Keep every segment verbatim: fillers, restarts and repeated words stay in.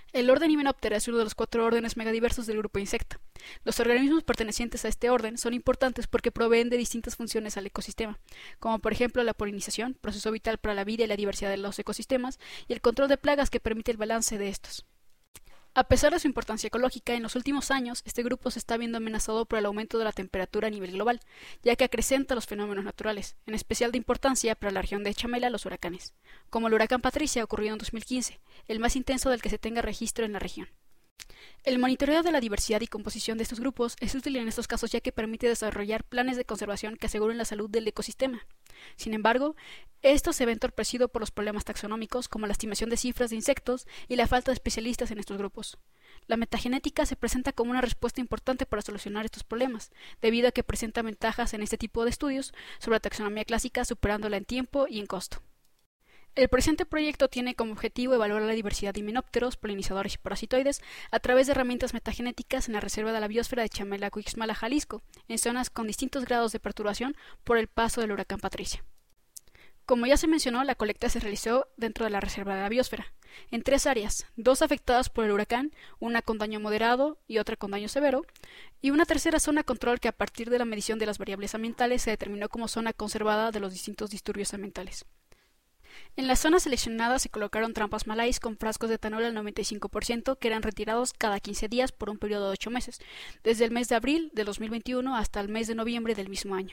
El orden Hymenoptera es uno de los cuatro órdenes megadiversos del grupo Insecta. Los organismos pertenecientes a este orden son importantes porque proveen de distintas funciones al ecosistema, como por ejemplo la polinización, proceso vital para la vida y la diversidad de los ecosistemas, y el control de plagas que permite el balance de estos. A pesar de su importancia ecológica, en los últimos años este grupo se está viendo amenazado por el aumento de la temperatura a nivel global, ya que acrecenta los fenómenos naturales, en especial de importancia para la región de Chamela, los huracanes, como el huracán Patricia ocurrido en dos mil quince, el más intenso del que se tenga registro en la región. El monitoreo de la diversidad y composición de estos grupos es útil en estos casos ya que permite desarrollar planes de conservación que aseguren la salud del ecosistema. Sin embargo, esto se ve entorpecido por los problemas taxonómicos como la estimación de cifras de insectos y la falta de especialistas en estos grupos. La metagenética se presenta como una respuesta importante para solucionar estos problemas, debido a que presenta ventajas en este tipo de estudios sobre la taxonomía clásica, superándola en tiempo y en costo. El presente proyecto tiene como objetivo evaluar la diversidad de himenópteros, polinizadores y parasitoides a través de herramientas metagenéticas en la Reserva de la Biosfera de Chamela-Cuixmala, Jalisco, en zonas con distintos grados de perturbación por el paso del huracán Patricia. Como ya se mencionó, la colecta se realizó dentro de la Reserva de la Biosfera, en tres áreas, dos afectadas por el huracán, una con daño moderado y otra con daño severo, y una tercera zona control que a partir de la medición de las variables ambientales se determinó como zona conservada de los distintos disturbios ambientales. En las zonas seleccionadas se colocaron trampas malais con frascos de etanol al noventa y cinco por ciento que eran retirados cada quince días por un periodo de ocho meses, desde el mes de abril de dos mil veintiuno hasta el mes de noviembre del mismo año.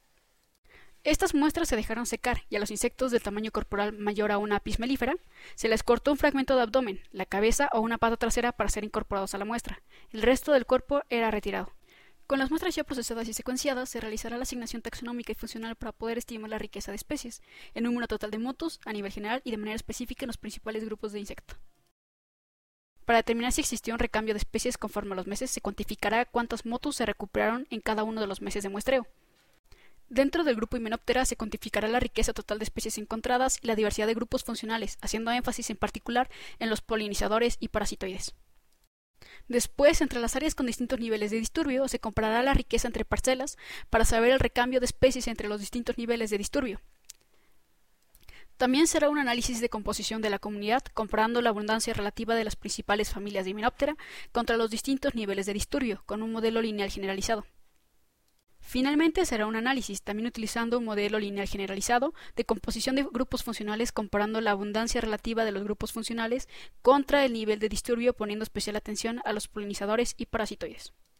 Estas muestras se dejaron secar y a los insectos del tamaño corporal mayor a una apis mellifera se les cortó un fragmento de abdomen, la cabeza o una pata trasera para ser incorporados a la muestra. El resto del cuerpo era retirado. Con las muestras ya procesadas y secuenciadas, se realizará la asignación taxonómica y funcional para poder estimar la riqueza de especies, el número total de motus, a nivel general y de manera específica en los principales grupos de insectos. Para determinar si existió un recambio de especies conforme a los meses, se cuantificará cuántas motus se recuperaron en cada uno de los meses de muestreo. Dentro del grupo Hymenoptera se cuantificará la riqueza total de especies encontradas y la diversidad de grupos funcionales, haciendo énfasis en particular en los polinizadores y parasitoides. Después, entre las áreas con distintos niveles de disturbio, se comparará la riqueza entre parcelas para saber el recambio de especies entre los distintos niveles de disturbio. También será un análisis de composición de la comunidad, comparando la abundancia relativa de las principales familias de Hymenoptera contra los distintos niveles de disturbio, con un modelo lineal generalizado. Finalmente será un análisis, también utilizando un modelo lineal generalizado, de composición de grupos funcionales comparando la abundancia relativa de los grupos funcionales contra el nivel de disturbio, poniendo especial atención a los polinizadores y parasitoides.